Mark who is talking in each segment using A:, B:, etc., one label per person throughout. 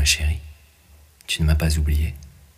A: ma chérie, tu ne m'as pas oublié.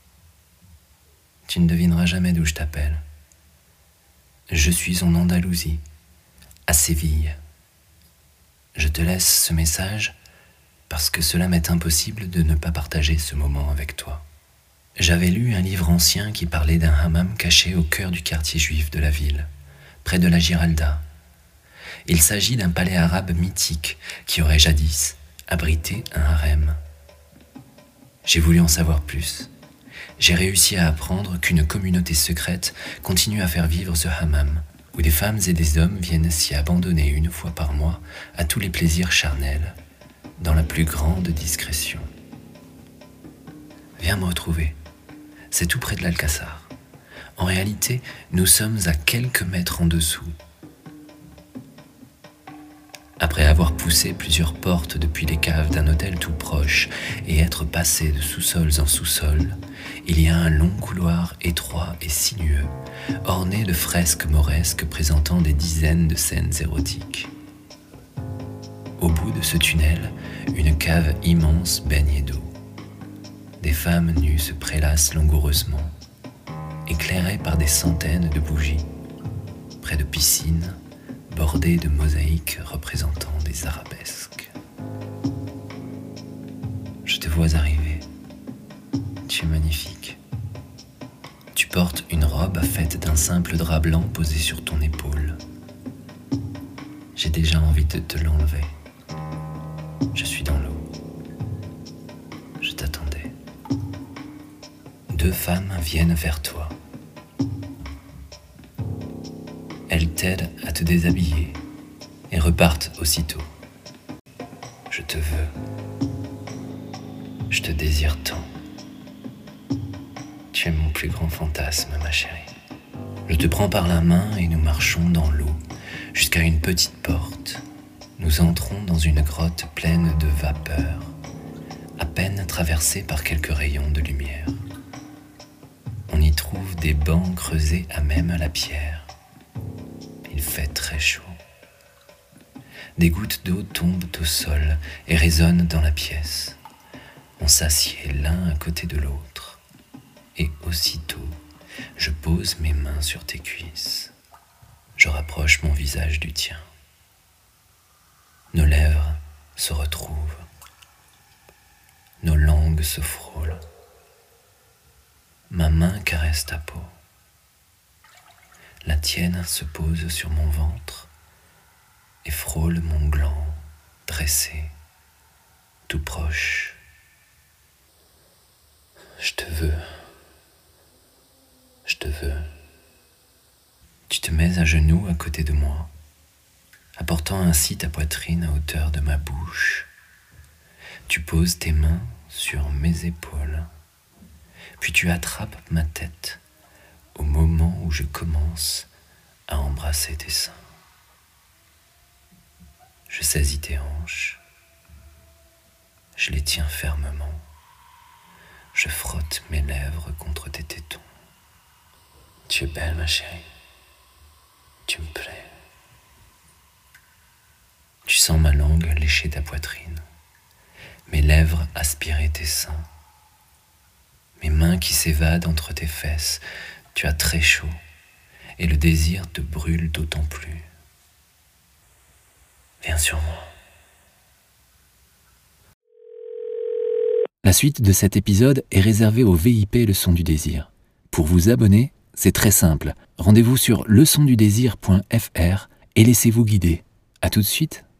A: Tu ne devineras jamais d'où je t'appelle. Je suis en Andalousie, à Séville. Je te laisse ce message parce que cela m'est impossible de ne pas partager ce moment avec toi. J'avais lu un livre ancien qui parlait d'un hammam caché au cœur du quartier juif de la ville, près de la Giralda. Il s'agit d'un palais arabe mythique qui aurait jadis abrité un harem. J'ai voulu en savoir plus. J'ai réussi à apprendre qu'une communauté secrète continue à faire vivre ce hammam, où des femmes et des hommes viennent s'y abandonner une fois par mois à tous les plaisirs charnels, dans la plus grande discrétion. Viens me retrouver. C'est tout près de l'Alcazar. En réalité, nous sommes à quelques mètres en dessous. Après avoir poussé plusieurs portes depuis les caves d'un hôtel tout proche et être passé de sous-sols en sous-sol, il y a un long couloir étroit et sinueux, orné de fresques mauresques présentant des dizaines de scènes érotiques. Au bout de ce tunnel, une cave immense baignée d'eau. Des femmes nues se prélassent langoureusement, éclairées par des centaines de bougies, près de piscines, bordées de mosaïques représentant des arabesques. Je te vois arriver. Tu es magnifique. Tu portes une robe faite d'un simple drap blanc posé sur ton épaule. J'ai déjà envie de te l'enlever. Je suis dans l'eau. Je t'attendais. Deux femmes viennent vers toi. Elles t'aident à te déshabiller et repartent aussitôt. Je te veux. Je te désire tant. Tu es mon plus grand fantasme, ma chérie. Je te prends par la main et nous marchons dans l'eau jusqu'à une petite porte. Nous entrons dans une grotte pleine de vapeur, à peine traversée par quelques rayons de lumière. On y trouve des bancs creusés à même la pierre. Il fait très chaud. Des gouttes d'eau tombent au sol et résonnent dans la pièce. On s'assied l'un à côté de l'autre. Et aussitôt, je pose mes mains sur tes cuisses. Je rapproche mon visage du tien. Nos lèvres se retrouvent. Nos langues se frôlent. Ma main caresse ta peau. La tienne se pose sur mon ventre et frôle mon gland dressé, tout proche. Je te veux. Je te veux. Tu te mets à genoux à côté de moi, apportant ainsi ta poitrine à hauteur de ma bouche. Tu poses tes mains sur mes épaules, puis tu attrapes ma tête au moment où je commence à embrasser tes seins. Je saisis tes hanches, je les tiens fermement, je frotte mes lèvres contre tes tétons. Tu es belle, ma chérie, tu me plais. Tu sens ma langue lécher ta poitrine, mes lèvres aspirer tes seins, mes mains qui s'évadent entre tes fesses. Tu as très chaud et le désir te brûle d'autant plus. Viens sur moi.
B: La suite de cet épisode est réservée au VIP Le Son du Désir. Pour vous abonner, c'est très simple. Rendez-vous sur leçondudésir.fr et laissez-vous guider. À tout de suite.